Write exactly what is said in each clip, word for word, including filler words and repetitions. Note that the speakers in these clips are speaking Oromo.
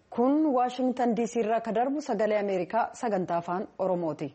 Kun Waashingtan D C irraa ka darbu sagalee Ameerikaa sagantaa afaan Oromooti.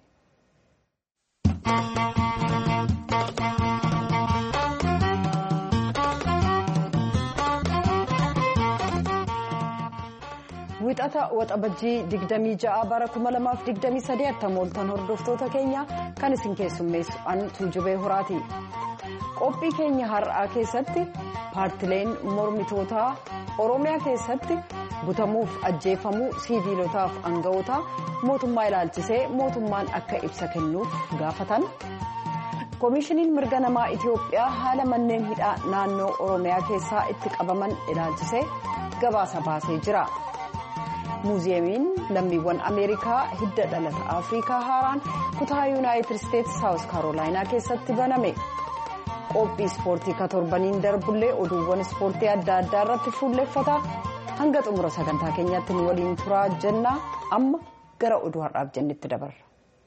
Wixata waxabajjii digdamii ja'a bara kuma lamaaf digdamii sadii attamooltan hordoftoota keenya kan isin keessummeessu an Tuujubee Horaati. Qophii keenya har'aa keessatti paartileen mormitootaa Oromiyaa keessatti butamuuf ajjeefamuu siviilotaaf aanga'ootaa mootummaa ilaalchisee mootummaan akka ibsa kennuuf gaafatan. Koomishiniin mirga namaa Itiyoophiyaa haala manneen hidhaa naannoo Oromiyaa keessaa itti qabaman ilaalchisee gabaasa baasee jira. Muuziyeemiin lammiiwwan Ameerikaa hidda dhalata Afrikaa haaraan kutaa Yuunaayitid Isteetsi Saawus Kaarolaayinaa keessatti baname. Qophii ispoortii ka torbaniin darbullee oduuwwan ispoortii adda addaa irratti fuulleffata. Hanga xumura sagantaa keenyaatti nu waliin turaa jenna. Amma gara oduu har'aaf jennetti dabarra.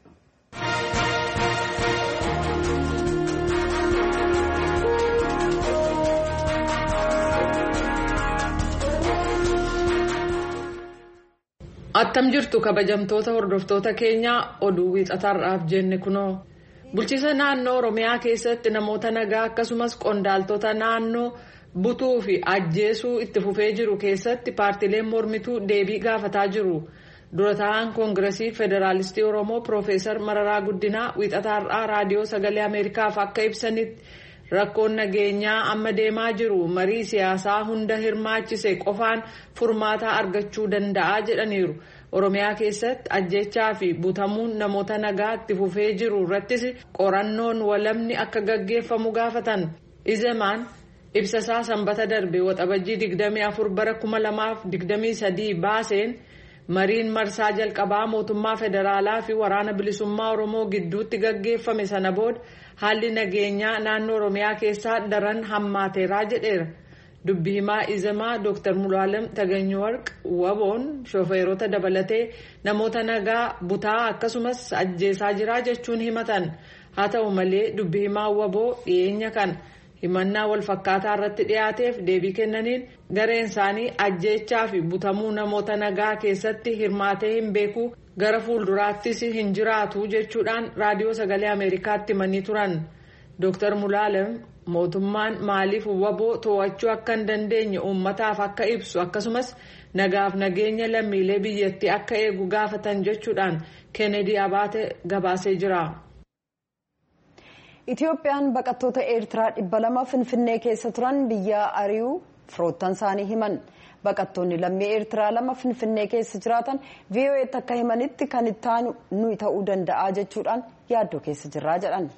Attam jirtu kabajamtoota hordoftoota keenyaa oduu wiixataarraaf jenne kunoo. Bulchiisa naannoo Oromiyaa keessatti namoota nagaa akkasumas qondaaltota naannoo butuu fi ajjeesuu itti fufee jiru keessatti paartileen mormituu deebii gaafataa jiru. Dura ta'an Koongiresii Federaalistii Oromoo Piroofeesar Mararaa Guddinaa wiixataarraa raadiyoo sagalee Ameerikaaf akka ibsanitti rakkoon nageenyaa amma deemaa jiru marii siyaasaa hunda hirmaachise qofaan furmaata argachuu danda'a jedhaniiru. Oromiyaa keessatti ajjechaa fi butamuun namoota nagaa itti fufee jiru irrattis qorannoon walamni akka gaggeeffamu gaafatan. Izemaan ibsasaa sanbata darbe waxabajjii digdamii afur bara kuma lamaaf digdamii sadii baaseen mariin marsaa jalqabaa mootummaa federaalaa fi waraana bilisummaa Oromoo gidduutti gaggeeffame sana booda haalli nageenyaa naannoo Oromiyaa keessaa daran hammaateeraa jedheera. Dubbii himaa Izemaa Dooktar Mulaalem Tagaanyuwarq waboon shofeerota dabalatee namoota nagaa butaa akkasumas ajjeesaa jiraa jechuun himatan. Haa ta'u malee dubbii himaa waboo dhiyeenya kan himannaa wal fakkaataa irratti dhiyaateef deebii kennaniin gareen isaanii ajjeechaa fi butamuu namoota nagaa keessatti hirmaatee hin beeku gara fuulduraattis hin jiraatu jechuudhaan raadiyoo sagalee Ameerikaatti himanii turan. Dooktar Mulaalem mootummaan maaliif waboo to'achuu akka hin dandeenye uummataaf akka ibsu akkasumas nagaaf nageenya lammiilee biyyattii akka eegu gaafatan jechuudhaan Kennedy Abaate gabaasee jira. Itiyoophiyaan baqattoota Eertiraa dhibba lama Finfinnee keessa turan biyya ari'uu firoottan isaanii himan. Baqattoonni lammii Eertiraa lama Finfinnee keessa jiraatan V O E'tti akka himanitti kan itti aanu nuyi ta'uu danda'a jechuudhaan yaaddoo keessa jirraa jedhan.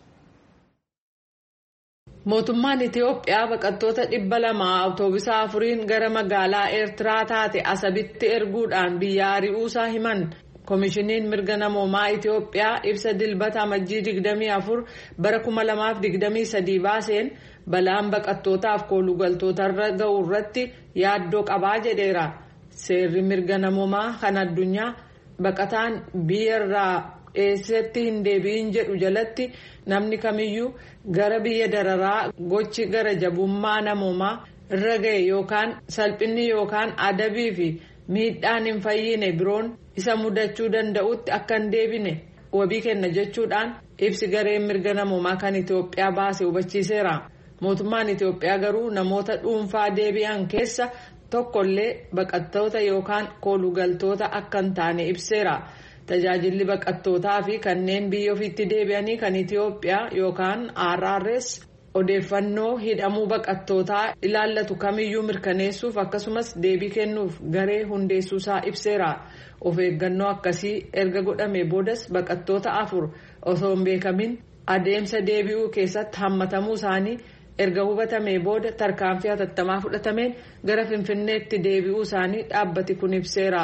Mootummaan Itiyoophiyaa baqattoota dhibba lama awutoobisa afuriin gara magaalaa Eertiraa taate Asabitti erguudhaan biyya ari'uusaa himan. Koomishiniin mirga namoomaa Itiyoophiyaa ibsa dilbata amajjii digdamii afur bara kuma lamaaf digdamii sadii baaseen balaan baqattootaaf koolugaltootarra ga'u irratti yaaddoo qabaa jedheera. Seerri mirga namoomaa kan addunyaa baqataan biyyarraa eessatti hin deebi'in jedhu jalatti namni kamiyyuu gara biyya dararaa gochi gara jabummaa namoomaa irra ga'e yookaan salphinni yookaan adabii fi miidhaan hin fayyine biroon isa mudachuu danda'utti akka hin deebine wabii kenna jechuudhaan ibsi gareen mirga namoomaa kan Itiyoophiyaa baase hubachiiseera. Mootummaan Itiyoophiyaa garuu namoota dhuunfaa deebi'an keessa tokkollee baqattoota yookaan koolugaltoota akka hin taane ibseera. Tajaajilli baqattootaa fi kanneen biyya ofiitti deebi'anii kan Itiyoophiyaa yookaan R R S odeeffannoo hidhamuu baqattootaa ilaallatu kamiyyuu mirkaneessuuf akkasumas deebii kennuuf garee hundeessuusaa ibseera. Of eeggannoo akkasii erga godhamee boodas baqattoota afur osoo hin beekamin adeemsa deebi'uu keessatti hammatamuu isaanii erga hubatamee booda tarkaanfii hatattamaa fudhatameen gara Finfinneetti deebi'uu isaanii dhaabbati kun ibseera.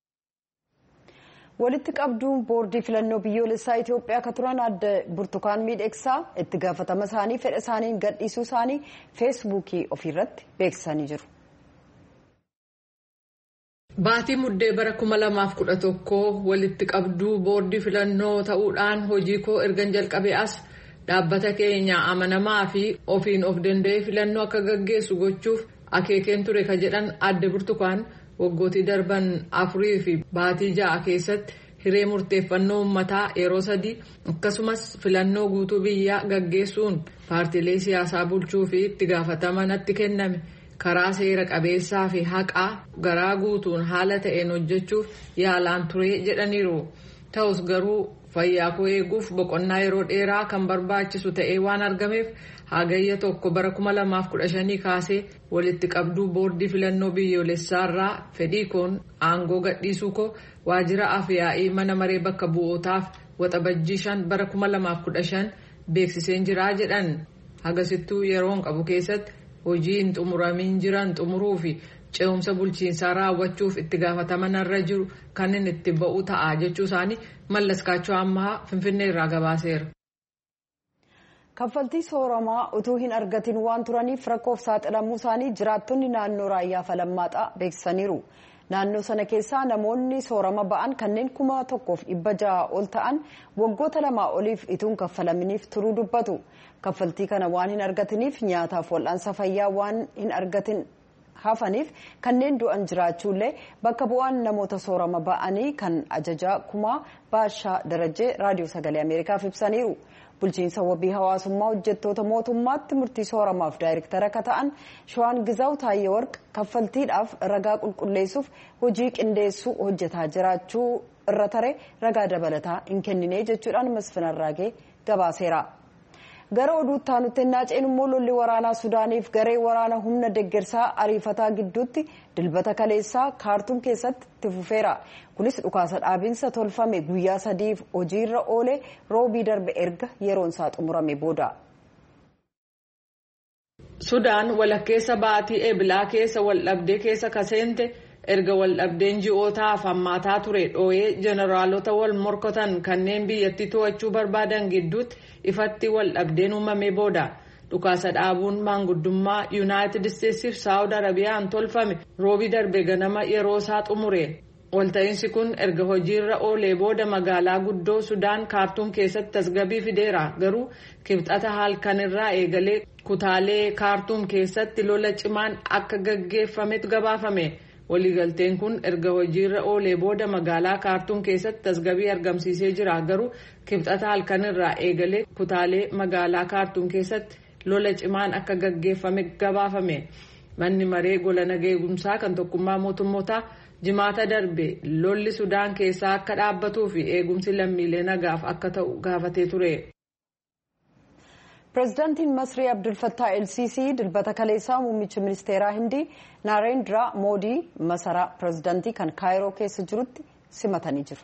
Walitti qabduun boordii filannoo biyyoolessaa Itiyoophiyaa akka turan adde Burtukaan Miidhagsaa itti gaafatama isaanii fedha isaaniin gadhiisuu isaanii feesbuukii ofiirratti beeksisanii jiru. Baatii muddee bara kuma lamaaf kudha tokkoo walitti qabduu boordii filannoo ta'uudhaan hojii koo ergan jalqabee as dhaabbata keenya amanamaa fi ofiin of danda'ee filannoo akka gaggeessu gochuuf akeekeen ture ka jedhan adde Burtukaan waggootii darban afurii fi baatii ja'a keessatti hiree murteeffannoo uummataa yeroo sadii akkasumas filannoo guutuu biyyaa gaggeessuun paartiilee siyaasaa bulchuu fi itti gaafatamanitti kenname karaa seera qabeessaa fi haqaa garaa guutuun haala ta'een hojjechuuf yaalaan ture jedhaniiru. Ta'us garuu fayyaa koo eeguuf boqonnaa yeroo dheeraa kan barbaachisu ta'ee waan argameef hagayya tokko bara kuma lamaaf kudha shanii kaasee walitti qabduu boordii filannoo biyyoolessaarraa fedhii koon aangoo gadhiisuu koo waajjira afyaa'ii mana maree bakka bu'ootaaf waxabajjii shan bara kuma lamaaf kudha shan beeksiseen jiraa jedhan. Hagasittuu yeroon qabu keessatti hojii hin xumuramin jiran xumuruu fi ce'umsa bulchiinsaa raawwachuuf itti gaafatamanarra jiru kan inni itti ba'u ta'a jechuu isaanii Mallas Kaachoo Ammahaa Finfinnee irraa gabaaseera. Kaffaltii sooramaa utuu hin argatin waan turaniif rakkoof saaxilamuu isaanii jiraattonni naannoo Raayyaa Falamaaxaa beeksisaniiru. Naannoo sana keessaa namoonni soorama ba'an kanneen kuma tokkoof dhibba ja'a ol ta'an waggoota lamaa oliif ituun kaffalaminiif turuu dubbatu. Kaffaltii kana waan hin argatiniif nyaataaf wal'aansa fayyaa waan hin argatin hafaniif kanneen du'an jiraachuullee bakka bu'aan namoota soorama ba'anii kan ajajaa kumaa Baashaa Darajee raadiyoo sagalee Ameerikaaf ibsaniiru. Bulchiinsa wabii hawaasummaa hojjettoota mootummaatti murtii sooramaaf daayirektara akka ta'an Shawaan Gizaaw Taayyee Warq kaffaltiidhaaf ragaa qulqulleessuuf hojii qindeessuu hojjetaa jiraachuu irra tare ragaa dabalataa hin kennine jechuudhaan Masfin Arraagee gabaaseera. Gara oduutti aanutti naaceen immoo lolli waraanaa Sudaaniif garee waraana humna deeggarsaa ariifataa gidduutti dilbata kaleessaa Kaartuum keessatti itti fufeera. Kunis dhukaasa dhaabinsa tolfame guyyaa sadiif hojiirra oolee roobii darbe erga yeroon isaa xumurame booda. Sudaan walakkeessa baatii eebilaa keessa waldhabdee keessa kaseente erga waldhabdeen ji'ootaaf hammaataa ture dhooyee jeneraalota wal morkatan kanneen biyyattii to'achuu barbaadan gidduutti ifatti waldhabdeen uumamee booda. Dhukaasa dhaabuun maanguddummaa Yuunaayitid Isteetsiif Saawud Arabiyaan tolfame roobii darbe ganama yeroo isaa xumure. Walta'iinsi kun erga hojiirra oolee booda magaalaa guddoo Sudaan Kaartuum keessatti tasgabbii fideera. Garuu kibxata halkanirraa eegalee kutaalee Kaartuum keessatti lola cimaan akka gaggeeffametu gabaafame. Waliigalteen kun erga hojiirra oolee booda magaalaa Kaartuum keessatti tasgabbii argamsiisee jira. Garuu kibxata halkanirraa eegalee kutaalee magaalaa Kaartuum keessatti lola cimaan akka gaggeeffame gabaafame. Manni maree gola nagaa eegumsaa kan tokkummaa mootummootaa jimaata darbe lolli Sudaan keessaa akka dhaabbatuu fi eegumsi lammiilee nagaaf akka ta'u gaafatee ture. Pireezidaantiin Masrii Abdul Fattah El-Sisii dilbata kaleessaa muummicha ministeeraa Hindii Naarendra Moodii masaraa pireezidaantii kan Kaayiroo keessa jirutti simatanii jiru.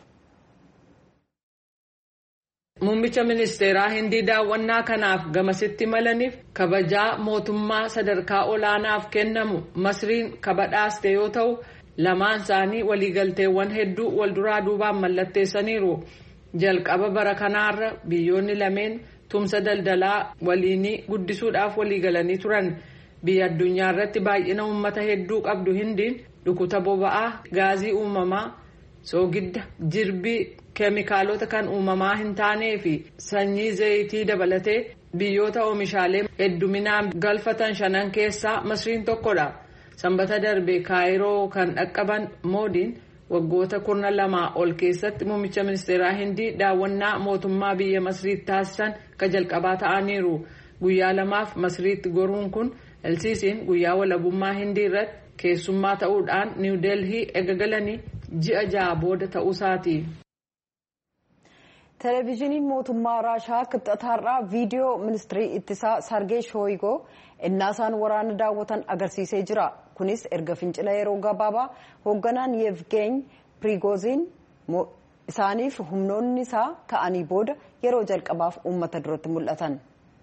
Muummicha ministeeraa Hindii daawwannaa kanaaf gamasitti malaniif kabajaa mootummaa sadarkaa olaanaaf kennamu Masriin kabadhaaste yoo ta'u lamaan isaanii waliigalteewwan hedduu walduraa duubaan mallatteessaniiru. Jalqaba bara kanaarra biyyoonni lameen tumsa daldalaa waliinii guddisuudhaaf waliigalanii turan. Biyya addunyaa irratti baay'ina uummata hedduu qabdu Hindiin dhukuta boba'aa, gaazii uumamaa, soogidda, jirbii, keemikaalota kan uumamaa hin taanee fi sanyii zayitii dabalatee biyyoota oomishaalee hedduminaan galfatan shanan keessaa Masriin tokkodha. Sanbata darbe Kaayiroo kan dhaqqaban Moodiin waggoota kurna lamaa ol keessatti muummicha ministeeraa Hindii daawwannaa mootummaa biyya Masriitti taasisan ka jalqabaa ta'aniiru. Guyyaa lamaaf Masriitti goruun kun El-Sisiin guyyaa walabummaa Hindii irratti keessummaa ta'uudhaan Niw Delhii eegalanii ji'a ja'a booda ta'uusaati. Televezyiiniin mootummaa Raashaa kibxataarraa viidiyoo ministirii ittisaa Sargee Shooyigoo innaasaan waraana daawwatan agarsiisee jira. Kunis erga fincila yeroo gabaabaa hoogganaan Yevgeeny Prigozhin isaaniif humnoonni isaa ka'anii booda yeroo jalqabaaf uummata duratti mul'atan.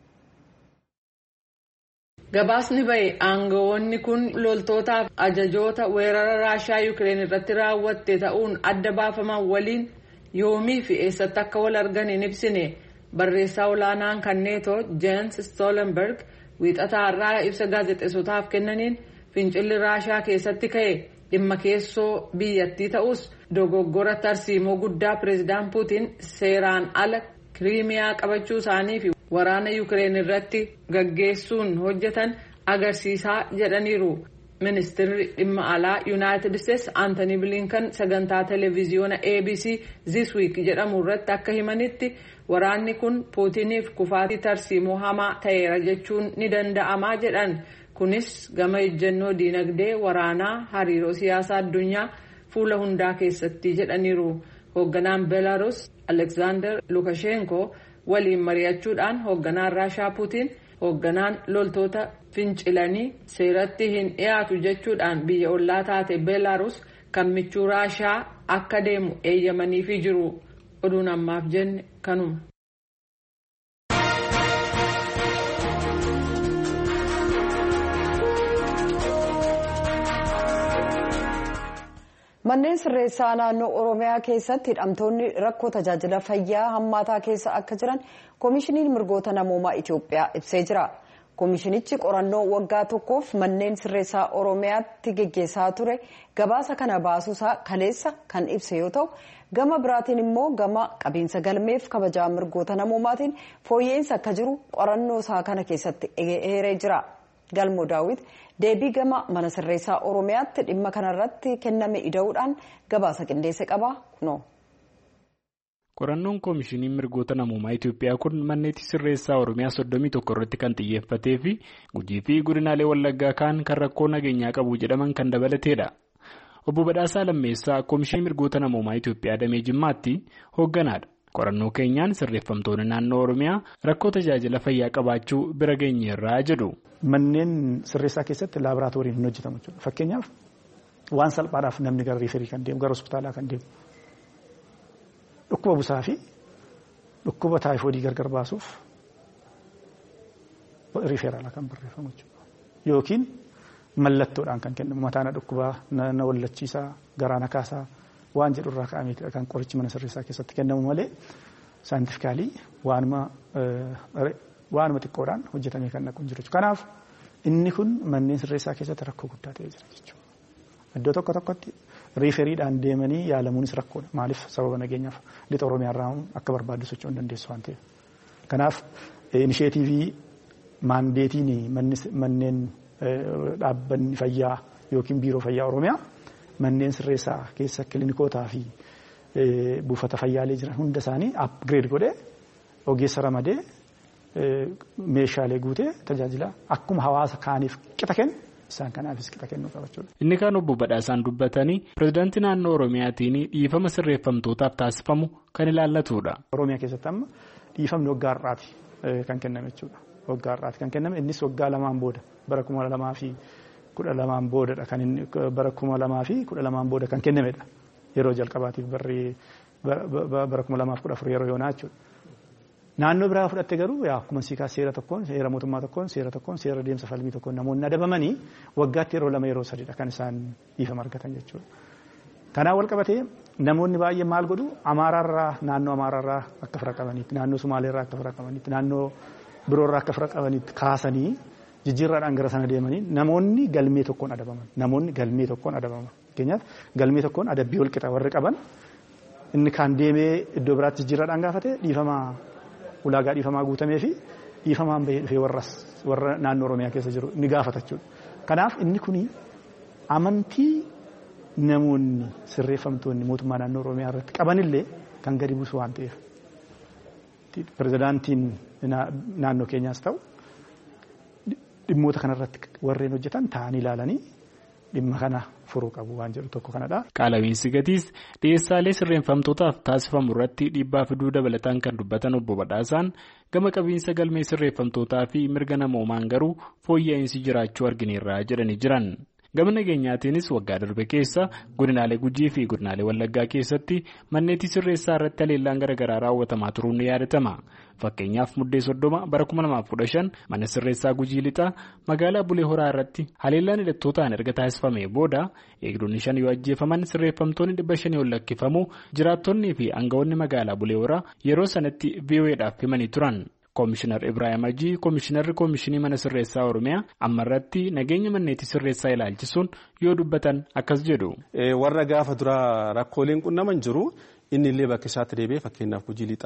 Gabaasni bahe aangawoonni kun loltootaaf ajajoota weerara Raashaa Yukireen irratti raawwatte ta'uun adda baafaman waliin yoomii fi eessatti akka wal argan hin ibsine. Barreessaa olaanaan kan neetoo Jens Stoltenberg wiixataa har'aa ibsa gaazexeessotaaf kennaniin fincilli Raashaa keessatti ka'e dhimma keessoo biyyattii ta'us dogoggora tarsiimoo guddaa pireezidaant Puutiin seeraan ala Kiriimiyaa qabachuu isaanii fi waraana Yukireen irratti gaggeessuun hojjetan agarsiisaa jedhaniiru. Ministeerri dhimma alaa Yuunaayitid Isteetsi Aantanii Bilinkan sagantaa televiziyoona A B C This Week jedhamu irratti akka himanitti waraanni kun Puutiniif kufaatii tarsiimoo hamaa ta'eera jechuun ni danda'amaa jedhan. Kunis gama ejjennoo diinagdee waraanaa hariiroo siyaasaa addunyaa fuula hundaa keessatti jedhaniiru. Hoogganaan Belarus Alexander Lukashenko waliin mari'achuudhaan hoogganaan Raashaa Puutin hoogganaan loltoota fincilanii seeratti hin dhiyaatu jechuudhaan biyya ollaa taate Belarus kan michuu Raashaa akka deemu eeyyamaniifii jiru. Oduun ammaaf jenne kanuma. Manneen sirreessaa naannoo Oromiyaa keessatti hidhamtoonni rakkoo tajaajila fayyaa hammaataa keessa akka jiran Koomishiniin Mirgoota Namoomaa Itoophiyaa ibsee jira. Koomishinichi qorannoo waggaa tokkoof manneen sirreessaa Oromiyaatti geggeessaa ture gabaasa kana baasuusaa kaleessa kan ibse yoo ta'u, gama biraatiin immoo gama qabiinsa galmeef kabajaa mirgoota namoomaatiin fooyya'insa akka jiru qorannoo isaa kana keessatti eeree jira. Galmoo Daawit deebii gama mana sirreessaa Oromiyaatti dhimma kanarratti kenname ida'uudhaan gabaasa qindeesse qaba kunoo. Qorannoon Koomishinii Mirgoota Namoomaa Itoophiyaa kun manneetii sirreessaa Oromiyaa soddomii tokko irratti kan xiyyeeffatee fi Gujii fi godinaalee Wallaggaa kaan kan rakkoo nageenyaa qabu jedhaman kan dabalateedha. Obbo Badhaasaa Lammeessaa Koomishinii Mirgoota Namoomaa Itoophiyaa Damee Jimmaatti hoogganaadha. Qorannoo keenyaan sirreeffamtoonni naannoo Oromiyaa rakkoo tajaajila fayyaa qabaachuu bira geenyeerraa jedhu. Manneen sirreessaa keessatti laaboraatooriin hin hojjetamu jechuudha. Fakkeenyaaf waan salphaadhaaf namni gara riiferii kan deemu gara hospitaalaa kan deemu dhukkuba busaa fi dhukkuba taayifoodii gargar baasuuf riiferaalaa kan barreeffamu jechuudha. Yookiin mallattoodhaan kan kennamu mataana dhukkubaa na wallachiisaa garaa na kaasaa waan jedhurraa ka'ameetidha kan qorichi mana sirreessaa keessatti kennamu malee saayintifikaalii waanuma waanuma xiqqoodhaan hojjetamee kan naqu hin jiru. Kanaaf inni kun manneen sirreessaa keessatti rakkoo guddaa ta'ee jira jechuudha. Iddoo tokko tokkotti riiferiidhaan deemanii yaalamuunis rakkoodha. Maaliif sababa nageenyaaf lixa Oromiyaarraa akka barbaaddu socho'uu hin dandeessu waan ta'eef. Kanaaf inisheetiivii maandeetiin manneen dhaabbanni fayyaa yookiin biiroo fayyaa Oromiyaa manneen sirreessaa keessa kilinikootaa fi buufata fayyaalee jiran hunda isaanii upgrade godhee ogeessa ramadee meeshaalee guutee tajaajila akkuma hawaasa kaaniif qixa kennu isaan kanaafis qixa kennuu qabachuudha. Inni kaan obbo Badhaasaan dubbatanii pirezidaantii naannoo Oromiyaatiin dhiifama sirreeffamtootaaf taasifamu kan ilaallatudha. Oromiyaa keessatti amma dhiifamni waggaa har'aati kan kenname jechuudha. Waggaa har'aati kan kenname innis waggaa lamaan booda bara kuma lamaa fi kudha lamaan boodadha kan inni bara kuma lamaa fi kudha lamaan booda kan kennamedha. Yeroo jalqabaatiif barri bara kuma lamaaf kudha afur yeroo yoonaa jechuudha. Naannoo biraa fudhatte garuu akkuma siikaa seera tokkoon seera mootummaa tokkoon seera tokkoon seera deemsa falmii tokkoon namoonni adabamanii waggaatti yeroo lama yeroo sadiidha kan isaan dhiifama argatan jechuudha. Kanaan wal qabatee namoonni baay'een maal godhu Amaaraarraa naannoo Amaaraarraa akka fira qabaniitti naannoo Sumaaleerraa akka fira qabaniitti naannoo biroorraa akka fira qabaniitti kaasanii jijjiirraadhaan gara sana deemanii namoonni galmee tokkoon adabaman namoonni galmee tokkoon adabaman fakkeenyaaf galmee tokkoon adabbii wal qixa warri qaban inni kan deemee iddoo biraatti jijjiirraadhaan gaafate dhiifama ulaagaa dhiifamaa guutamee fi dhiifamaan bahee dhufee warras warra naannoo Oromiyaa keessa jiru ni gaafata jechuudha. Kanaaf inni kuni amantii namoonni sirreeffamtoonni mootummaa naannoo Oromiyaa irratti qabanillee kan gadi buusu waan ta'eef pirezidaantiin naannoo keenyaas ta'u dhimmoota kanarratti warreen hojjetan ta'anii ilaalanii dhimma kana furuu qabu waan jedhu tokko kanadha. Qaala'iinsi gatiis dhiyeessaalee sirreeffamtootaaf taasifamu irratti dhiibbaa fiduu dabalataan kan dubbatan obbo Badhaasaan gama qabiinsa galmee sirreeffamtootaa fi mirga namoomaan garuu fooyya'insi jiraachuu argineerraa jedhanii jiran. Gama nageenyaatiinis waggaa darbe keessa godinaalee Gujii fi godinaalee Wallaggaa keessatti manneetii sirreessaa irratti haleellaan garaagaraa raawwatamaa turuun ni yaadatama. Fakkeenyaaf muddee soddoma bara kuma lamaaf kudha shan mana sirreessaa Gujii lixaa magaalaa Bulee Horaa irratti haleellaan hidhattootaan erga taasifamee booda eegdonni shan yoo ajjeefaman sirreeffamtoonni dhibba shanii ol lakkifamu jiraattonnii fi aangawoonni magaalaa Bulee Horaa yeroo sanatti V O Eedhaaf himanii turan. Koomishinar Ibrahim Ajii Koomishinarri Koomishinii mana sirreessaa Oromiyaa ammarratti nageenya manneetii sirreessaa ilaalchisuun yoo dubbatan akkas jedhu. Warra gaafa dura rakkooleen qunnaman jiru inni illee bakka isaatti deebi'ee fakkeenyaaf Gujii lixaa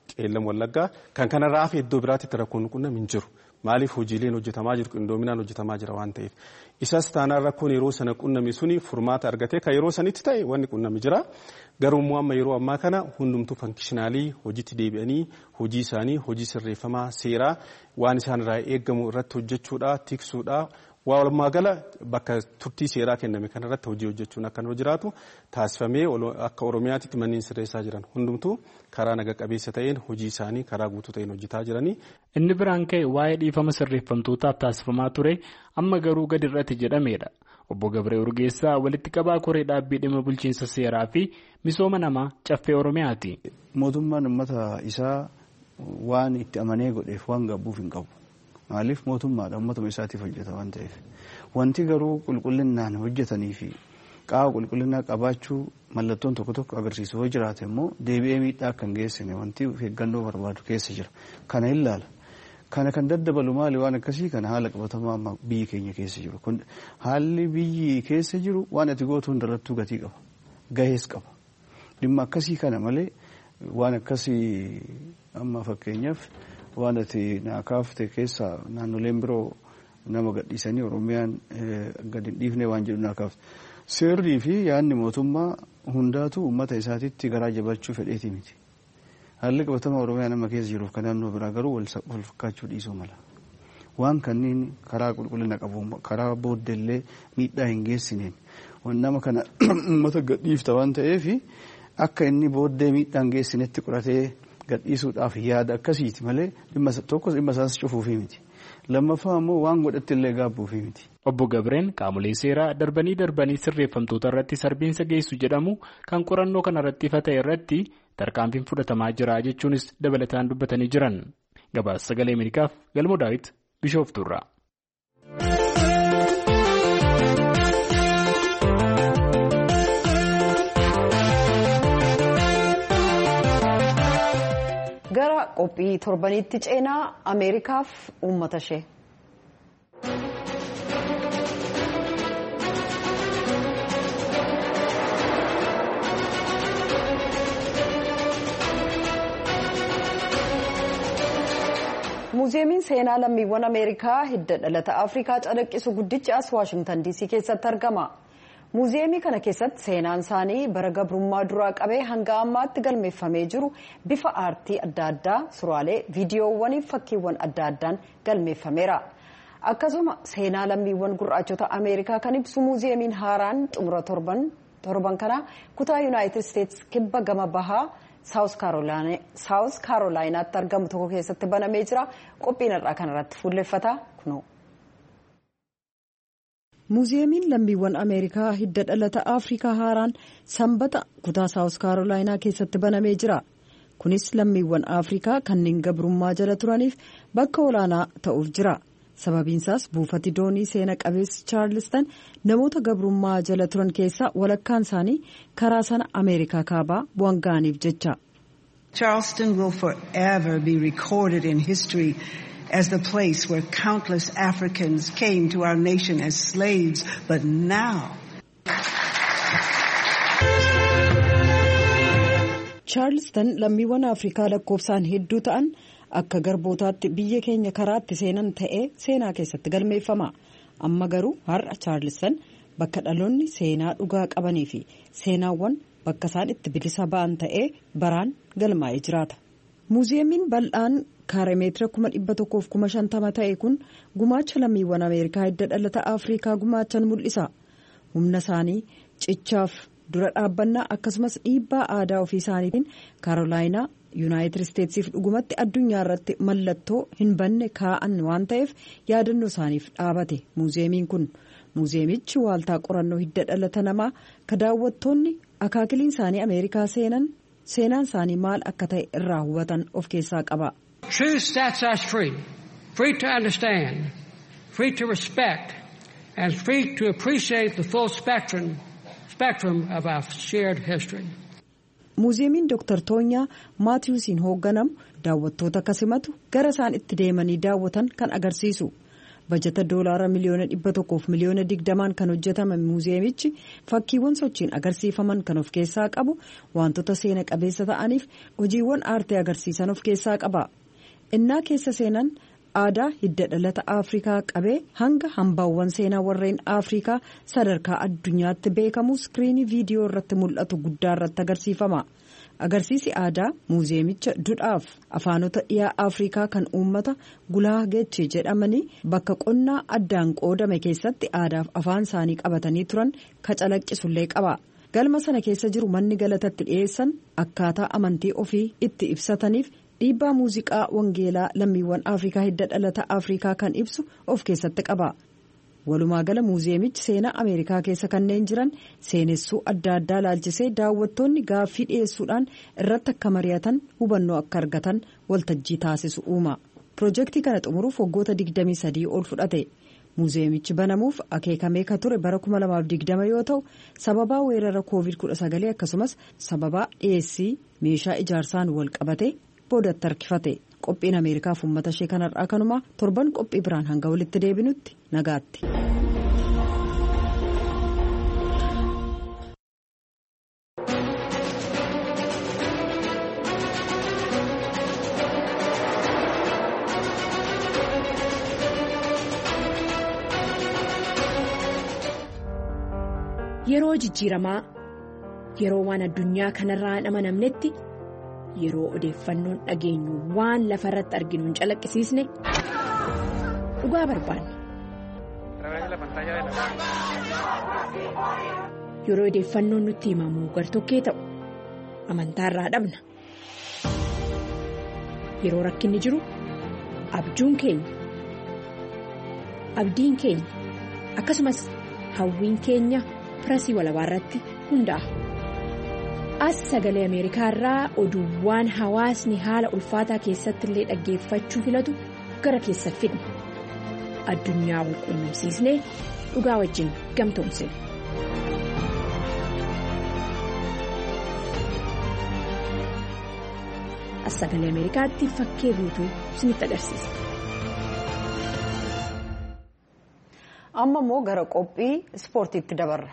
qeellam wallaggaa kan kanarraa fi iddoo biraatti rakkoon qunnam hin jiru. Maaliif hojiileen hojjetamaa jiru qindoominaan hojjetamaa jira waan ta'eef isas taanaan rakkoon yeroo sana qunname suni furmaata argatee kan yeroo sanitti ta'e wanni qunname jira garuu immoo amma yeroo ammaa kana hundumtuu fankishinaalii hojiitti deebi'anii hojii isaanii hojii sirreeffamaa seeraa waan isaan irraa eegamu irratti hojjechuudha tiksuudha walumaa gala bakka turtii seeraa kenname kanarratti hojii hojjechuun akka nu jiraatu taasifamee akka Oromiyaatti manneen sirreessaa jiran hundumtuu karaa naga qabeessa ta'een hojii isaanii karaa guutuu ta'een hojjetaa jiranii. Inni biraan ka'e waa'ee dhiifama sirreeffamtootaaf taasifamaa ture amma garuu gadi irratti jedhameedha. Obbo Gabree Urgeessaa walitti qabaa koree dhaabbii dhimma bulchiinsa seeraa fi misooma namaa caffee Oromiyaati. Mootummaan uummata isaa waan itti amanee godheef waan gabbuuf hin qabu. Maaliif mootummaadha uummatuma isaatiif hojjeta waan ta'eef. Wanti garuu qulqullinaan hojjetanii fi qaama qulqullinaa qabaachuu mallattoon tokko tokko agarsiisu yoo jiraate immoo deebi'ee miidhaa akka hin geessine wanti eeggannoo barbaadu keessa jira. Kana ilaala. Kana kan daddabalu maali waan akkasii kana haala qabatamaa amma biyyi keenya keessa jiru. Kun haalli biyyi keessa jiru waan ati gootu hundarrattuu gatii qaba. Gahees qaba. Dhimma akkasii kana malee waan akkasii amma fakkeenyaaf waan ati naakaafte keessa naannoleen biroo nama gadhiisanii Oromiyaan gadi hin dhiifne waan jedhu naakaafte. Seerrii fi yaadni mootummaa hundaatu uummata isaatiitti garaa jabachuu fedheeti miti. Haalli qabatamaa Oromiyaa nama keessa jiruuf kan naannoo biraa garuu wal fakkaachuu dhiisuu mala. Waan kanneen karaa qulqullina qabu karaa booddeellee miidhaa hin geessineen nama kana uummata gadhiifta waan ta'eef akka inni booddee miidhaa hin geessinetti qoratee gadhiisuudhaaf yaada akkasiiti malee dhimma tokkos dhimma isaas cufuufii miti. Lammaffaa immoo waan godhatti illee gaabbuufii miti. Obbo Gabreen qaamolee seeraa darbanii darbanii sirreeffamtoota irratti sarbiinsa geessu jedhamu kan qorannoo kanarratti ifa ta'e irratti tarkaanfiin fudhatamaa jira jechuunis dabalataan dubbatanii jiran. Gabaasa sagalee Ameerikaaf Galmoo Daawit Bishooftuurraa. Gara qophii torbaniitti ceenaa Ameerikaaf uummata ishee. Muuziyeemiin seenaa lammiiwwan Ameerikaa hidda dhalata Afrikaa calaqqisu guddichi as Waashingtan diisii keessatti argama. Muuziyeemii kana keessatti seenaan isaanii bara gabrummaa duraa qabee hanga ammaatti galmeeffamee jiru bifa aartii adda addaa suuraalee viidiyoowwanii fi fakkiiwwan adda addaan galmeeffameera. Akkasuma seenaa lammiiwwan gurraachota Ameerikaa kan ibsu muuziyeemiin haaraan xumura torban torban kana kutaa Yuunaayitid Isteetsi kibba gama bahaa Saawus Kaarolaayinaatti argamu tokko keessatti banamee jira. Qophiin irraa kanarratti fuulleffata kunoo. Muuziyeemiin lammiiwwan Ameerikaa hidda dhalata Afrikaa haaraan sanbata kutaa Saawus Kaarolaayinaa keessatti banamee jira. Kunis lammiiwwan Afrikaa kanneen gabrummaa jala turaniif bakka olaanaa ta'uuf jira. Sababiinsaas buufati doonii seena qabeessi Chaarlistan namoota gabrummaa jala turan keessaa walakkaan isaanii karaa sana Ameerikaa kaabaa bu'aan ga'aniif jecha. Charleston will forever be recorded in history as the place where countless Africans came to our nation as slaves, but now. Charleston lammiiwwan Afrikaa lakkoofsaan hedduu ta'an akka garbootaatti biyya keenya karaatti seenan ta'ee seenaa keessatti galmeeffama. Amma garuu har'a Charleston bakka dhaloonni seenaa dhugaa qabanii fi seenaawwan bakka isaan itti bilisa ba'an ta'ee baraan galmaa'ee jiraata. Muuziyeemiin bal'aan kaaree meetira kuma dhibba tokkoof kuma shantama ta'e kun gumaacha lammiiwwan Ameerikaa hidda dhalata Afrikaa gumaachan mul'isa. Humna isaanii cichaaf dura dhaabbannaa akkasumas dhiibbaa aadaa ofii isaaniitiin Kaarolaayinaa Yuunaayitid Isteetsiif dhugumatti addunyaa irratti mallattoo hin banne kaa'an waan ta'eef yaadannoo isaaniif dhaabate muuziyeemiin kun. Muuziyeemichi waaltaa qorannoo hidda dhalata namaa ka daawwattoonni akaakiliin isaanii Ameerikaa seenan seenaan isaanii maal akka ta'e irraa hubatan of keessaa qaba. Truth sets us free, free to understand, free to respect, and free to appreciate the full spectrum, spectrum of our shared history. Muuziyeemiin Dooktar Toonyaa Maatiyuusiin hoogganamu daawwattoota kasimatu gara isaan itti deemanii daawwatan kan agarsiisu. bajata doolaara miliyoona dhibba tokkoof miliyoona digdamaan kan hojjetame muuziyeemichi fakkiiwwan sochiin agarsiifaman kan of keessaa qabu wantoota seena qabeessa ta'aniif hojiiwwan aartii agarsiisan of keessaa qaba. innaa keessa seenan aadaa hidda dhalata Afrikaa qabee hanga hambaawwan seenaa warreen Afrikaa sadarkaa addunyaatti beekamu iskiriinii viidiyoo irratti mul'atu guddaa irratti agarsiifama. Agarsiisi aadaa muuziyeemicha dudhaaf afaanota dhiyaa Afrikaa kan uummata gulaa geechee jedhamanii bakka qonnaa addaan qoodame keessatti aadaaf afaan isaanii qabatanii turan kacalaqqisullee qaba. Galma sana keessa jiru manni galatatti dhiyeessan akkaataa amantii ofii itti ibsataniif dhiibbaa muuziqaa wangeelaa lammiiwwan Afrikaa hidda dhalata Afrikaa kan ibsu of keessatti qaba. Walumaa gala muuziyeemichi seenaa Ameerikaa keessa kanneen jiran seenessuu adda addaa laalchisee daawwattoonni gaaffii dhiyeessuudhaan irratti akka mari'atan hubannoo akka argatan waltajjii taasisu uuma. Piroojeektii kana xumuruuf waggoota digdamii sadii ol fudhate. Muuziyeemichi banamuuf akeekamee ka ture bara kuma lamaaf digdama yoo ta'u sababaa weerara koovid kudha sagal akkasumas sababaa dhiyeessii meeshaa ijaarsaan wal qabate boodatti harkifate. Qophiin Ameerikaaf uummata ishee kanarraa kanuma torban qophii biraan hanga walitti deebinutti nagaatti. Yeroo jijjiiramaa yeroo waan addunyaa kanarraa hin amanamnetti. Yeroo odeeffannoon dhageenyu waan lafa irratti arginu hin calaqqisiisne dhugaa barbaanna. Yeroo odeeffannoon nutti himamu gartokkee ta'u amantaa irraa dhabna. Yeroo rakkinni jiru abjuun keenya abdiin keenya akkasumas hawwiin keenya pirasii walabaa irratti hundaa'a. As sagalee Ameerikaa irraa oduuwwan hawaasni haala ulfaataa keessatti illee dhaggeeffachuu filatu gara keessa fidna. Addunyaa wal quunnamsiisnee dhugaa wajjin gamtoomsina. As sagalee Ameerikaatti fakkee guutuu isinitti agarsiisa. Amma immoo gara qophii ispoortiitti dabarra.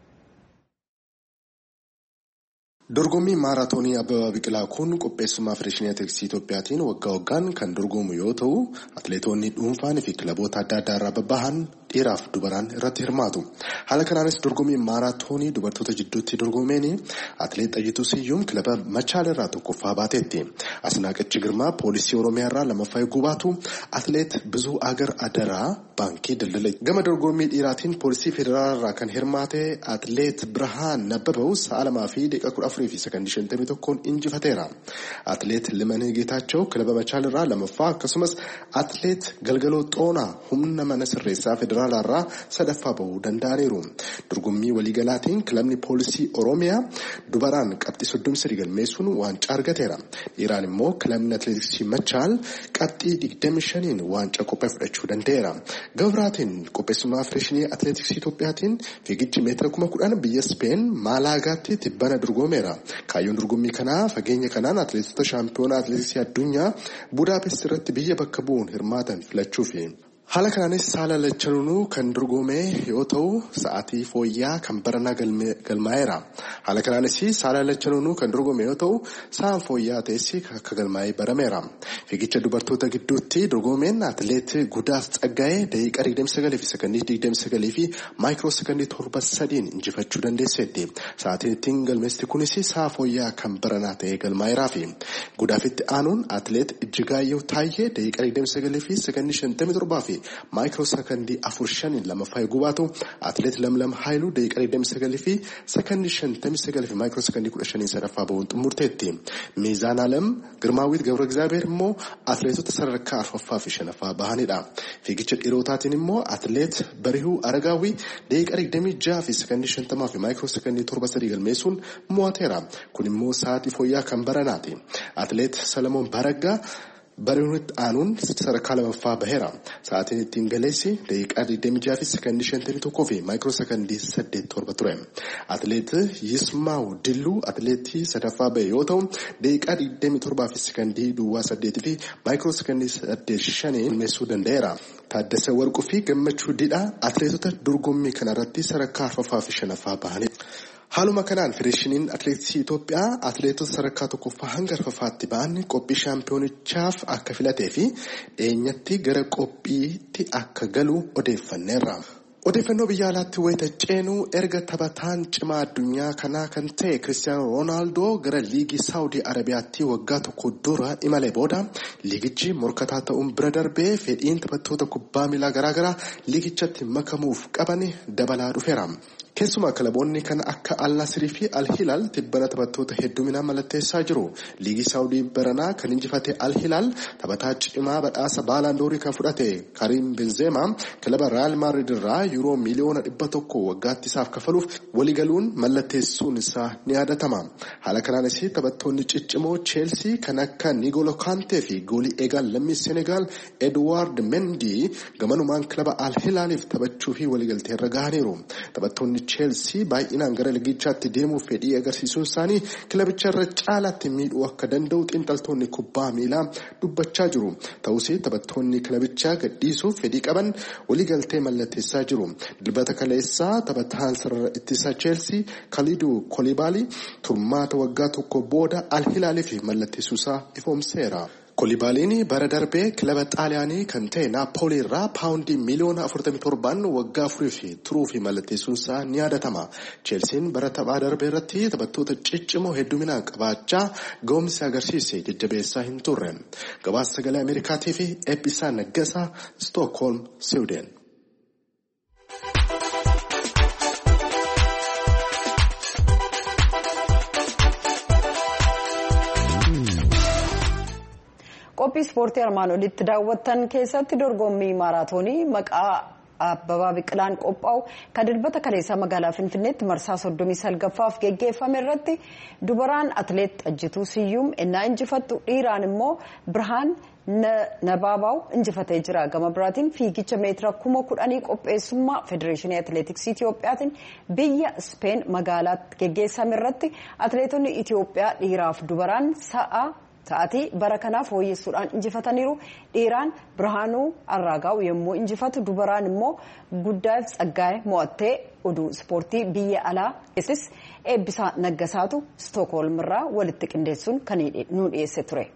Dorgommii maaraatoonii Abbabaa Biqilaa kun qopheessummaa Federeeshinii Atileetiksii Itoophiyaatiin waggaa waggaan kan dorgomu yoo ta'u, atileetonni dhuunfaan fi kilaboota adda addaa irraa babbahan dhiiraaf dubaraan irratti hirmaatu. Haala kanaanis dorgommii maaraatoonii dubartoota jidduutti dorgomeen atileet Xayyituu Siyyuum kilaba Machaal irraa tokkoffaa baateetti. Asnaaqachi Girmaa poolisii Oromiyaa irraa lammaffaa eeguu baatu atileet Bizuu Agar Adaraa baankii daldala. Gama dorgommii dhiiraatiin poolisii federaalaa irraa kan hirmaate atileet Birhaan Nabbabaw sa'a lamaa fi daqiiqaa kudha afurii fi sakandii shantamii tokkoon injifateera. Atileet Limanee Geetaachoo kilaba Machaal irraa lammaffaa akkasumas atileet Galgaloo Xoonaa humna mana sirreessaa federaalaa irraa sadaffaa bahuu danda'aniiru. Dorgommii waliigalaatiin kilabni poolisii Oromiyaa dubaraan qabxii soddomii sadii galmeessuun waancaa argateera. Dhiiraan immoo kilabni atileetiksii Machaal qabxii digdamii shaniin waancaa qophee fudhachuu danda'eera. Gabraatiin qopheessummaa Federeeshinii Atileetiksii Itoophiyaatiin fiigichi meetira kuma kudhan biyya Speen Maalaagaatti tibbana dorgomeera. Kaayyoon dorgommii kanaa fageenya kanaan atileetota shaampiyoonaa atileetiksii addunyaa Budaapest irratti biyya bakka bu'uun hirmaatan filachuufi. Haala kanaanis saala lachanuu kan dorgome yoo ta'u sa'aatii fooyyaa kan baranaa galmaa'eera. Haala kanaanis saala lachanuu kan dorgome yoo ta'u sa'aan fooyyaa ta'essi akka galmaa'ee barameera. Fiigicha dubartoota gidduutti dorgomeen atileet Gudaaf Tsaggaa'ee daqiiqaa digdamii sagalii fi sakandii digdamii sagalii fi maayikiroo sakandii torba sadiin injifachuu dandeesseetti. Sa'aatiin ittiin galmeesti kunis sa'a fooyyaa kan baranaa ta'ee galmaa'eeraa fi Gudaafitti aanuun atileet Ijjigaayyoo Taayyee daqiiqaa digdamii sagalii fi sakandii shantamii torbaa fi maayikiroo sakandii afur shaniin lammaffaa eeguu baatu atileet Lamlam Haayiluu daqiiqaa digdamii sagalii fi sakandii shantamii sagalii fi maayikiroo sakandii kudha shaniin sadaffaa bahuun xumurteetti. Miizaan Alam Girmaawwiit Gabra Egzaabeer immoo atileetota sadarkaa arfaffaa fi shanaffaa bahanidha. Fiigicha dhiirotaatiin immoo atileet Barihuu Aragaawii daqiiqaa digdamii jaha fi sakandii shantamaa fi maayikiroo sakandii torba sadii galmeessuun mo'ateera. Kun immoo sa'aatii fooyyaa kan baranaati. Atileet Salamoon Baraggaa Bareeduutti aanuun sadarkaa lamaffaa baheera. Sa'aatiin ittiin galeessi daqiiqaa digdamii jaha fi sekondii shantamii tokkoo fi maayikiroo sekondii saddeet torba ture. Atileet Yismaawu Dilluu atileetii sadaffaa bahe yoo ta'u daqiiqaa digdamii torbaa fi sekondii duwwaa saddeetii fi maayikiroo sekondii saddeet shanii galmeessuu danda'eera. Taaddasee Warquu fi Gammachuu Didhaa atileetota dorgommii kanarratti sadarkaa arfaffaa fi shanaffaa bahanii. Haaluma kanaan federeeshiniin atileetiksii Itoophiyaa atileetota sadarkaa tokkoffaa hanga arfaffaatti ba'an qophii shaampiyoonichaaf akka filatee fi dhiyeenyatti gara qophiitti akka galu odeeffanneerra. Odeeffannoo biyya alaatti wayita ceenuu erga taphataan cimaa addunyaa kanaa kan ta'e Kiristiyaanoo Roonaaldoo gara liigii Saawudii Arabiyaatti waggaa tokko dura imalee booda liigichi morkataa ta'uun bira darbee fedhiin taphattoota kubbaa miilaa garaagaraa liigichatti makamuuf qaban dabalaa dhufeera. Keessumaa kilaboonni kan akka Al-Nasirii fi Al-Hilaal tibbana taphattoota hedduminaan mallatteessaa jiru. Liigii Saawudii baranaa kan injifate Al-Hilaal taphataa cimaa badhaasa Baalaandoorii kan fudhate Karim Benzeemaa kilaba Real Madrid irraa yuuroo miliyoona dhibba tokko waggaatti isaaf kafaluuf waliigaluun mallatteessuun isaa ni yaadatama. Haala kanaanis taphattoonni ciccimoo Cheelsii kan akka N'Golo Kante fi goolii eegaan lammii Senegaal Edouard Mendy gamanumaan kilaba Al-Hilaaliif taphachuu fi waliigaltee irra gahaniiru. Taphattoonni Cheelsii baay'inaan gara liigichaatti deemuuf fedhii agarsiisuun isaanii kilabicha irra caalaatti miidhuu akka danda'u xiinxaltoonni kubbaa miilaa dubbachaa jiru. Ta'us taphattoonni kilabichaa gadhiisuuf fedhii qaban waliigaltee mallatteessaa jiru. Dilbata kaleessaa taphataan sarara ittisaa Cheelsii Kaliduu Kolibaalii turmaata waggaa tokko booda Al-Hilaaliif mallatteessuusaa ifoomseera. Kolibaaliin bara darbee kilaba xaaliyaanii kan ta'e Naapoolii irraa paawundii miliyoona afurtamii torbaan waggaa afurii fi turuu fi mallatteessuunsaa ni yaadatama. Cheelsiin bara taphaa darbee irratti taphattoota ciccimoo hedduminaan qabaachaa ga'umsi agarsiise jajjabeessaa hin turre. Gabaasa sagalee Ameerikaatii fi Eebbisaa Naggasaa Stookholm, Siwuuden. Qophii ispoortii armaan olitti daawwattan keessatti dorgommii maaraatoonii maqaa Abbabaa Biqilaan qophaa'u kan dilbata kaleessaa magaalaa Finfinneetti marsaa soddomii salgaffaaf geggeeffame irratti dubaraan atileet Ajjituu Siyyuum innaa injifattu dhiiraan immoo Birhaan Nabaabaw injifatee jira. Gama biraatiin fiigicha meetira kuma kudhanii qopheessummaa Federeeshinii Atileetiksii Itiyoophiyaatiin biyya Speen magaalaatti geggeessame irratti atileetonni Itiyoophiyaa dhiiraaf dubaraan sa'a Sa'aatii bara kanaaf fooyyessuudhaan injifataniiru. Dhiiraan Birhaanuu Arraagaw yommuu injifatu dubaraan immoo Guddaaf Tsaggaayee mo'attee oduu ispoortii biyya alaa keessis Eebbisaa Naggasaatu Stookholm irraa walitti qindeessuun kan nu dhiyeesse ture.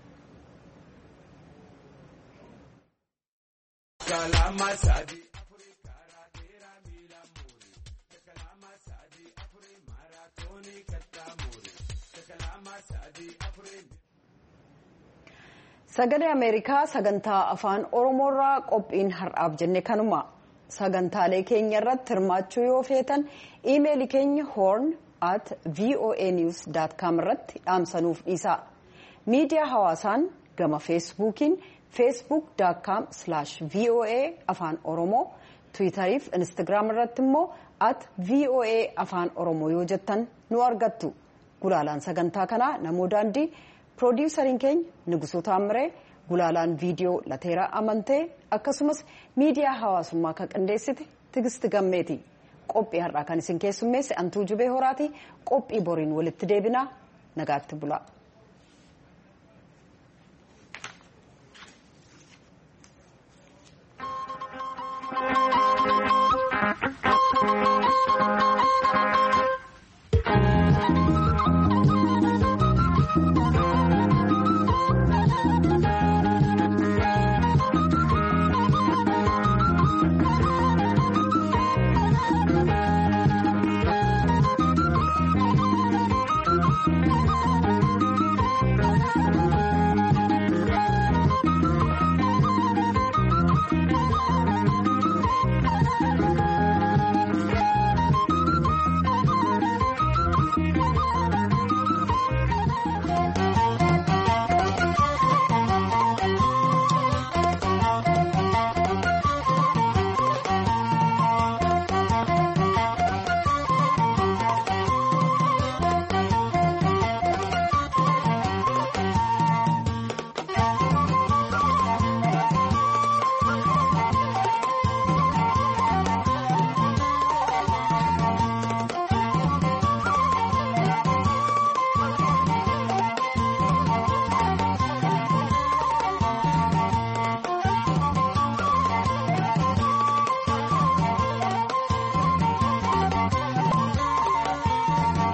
Sagalee Ameerikaa sagantaa afaan Oromoorraa qophiin har'aaf jenne kanuma. Sagantaalee keenya irratti hirmaachuu yoo feetan iimeelii keenya horn at voanews dot com irratti dhaamsanuuf dhiisaa. Miidiyaa hawaasaan gama feesbuukiin facebook dot com slash voa afaan oromoo tiwiitarii fi instagram irratti immoo at voa afaan oromoo yoo jettan nu argattu. Gulaalaan sagantaa kanaa namoo daandii. Produusariin keenya Nugusuu Taamiree gulaalaan viidiyoo Lateeraa Amantee akkasumas miidiyaa hawaasummaa kan qindeessite Tigisti Gammeeti. Qophii har'aa kan isin keessummeesse Antuu Jubee Horaati. Qophii boriin walitti deebinaa nagaatti bulaa.